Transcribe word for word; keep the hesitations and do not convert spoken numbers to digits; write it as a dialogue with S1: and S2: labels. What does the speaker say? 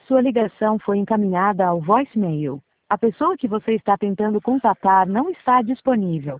S1: Sua ligação foi encaminhada ao voicemail. A pessoa que você está tentando contatar não está disponível.